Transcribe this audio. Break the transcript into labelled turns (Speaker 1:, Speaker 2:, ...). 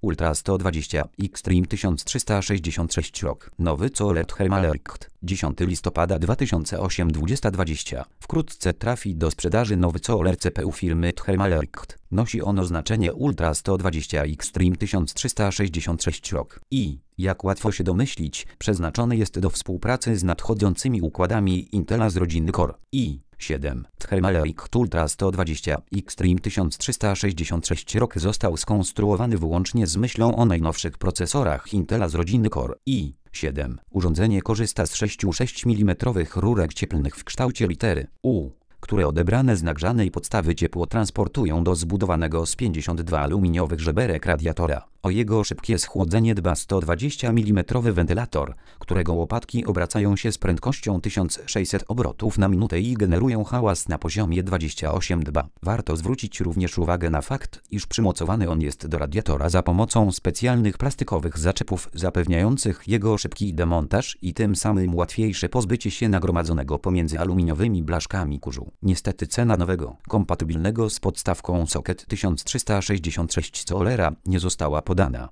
Speaker 1: Ultra 120 Xtreme 1366 rok. Nowy Coolert Thermalericht. 10 listopada 2008 2020. Wkrótce trafi do sprzedaży nowy Coolert CPU firmy Thermalericht. Nosi on oznaczenie Ultra 120 Xtreme 1366 rok. I, jak łatwo się domyślić, przeznaczony jest do współpracy z nadchodzącymi układami Intela z rodziny Core i7. Thermalericht Ultra 120 Xtreme 1366 rok został skonstruowany wyłącznie z myślą o najnowszych procesorach Intela z rodziny Core i7. Urządzenie korzysta z 6 mm rurek cieplnych w kształcie litery U, które odebrane z nagrzanej podstawy ciepło transportują do zbudowanego z 52 aluminiowych żeberek radiatora. O jego szybkie schłodzenie dba 120 mm wentylator, którego łopatki obracają się z prędkością 1600 obrotów na minutę i generują hałas na poziomie 28 dB. Warto zwrócić również uwagę na fakt, iż przymocowany on jest do radiatora za pomocą specjalnych plastikowych zaczepów zapewniających jego szybki demontaż i tym samym łatwiejsze pozbycie się nagromadzonego pomiędzy aluminiowymi blaszkami kurzu. Niestety cena nowego, kompatybilnego z podstawką socket 1366 Coolera nie została podana.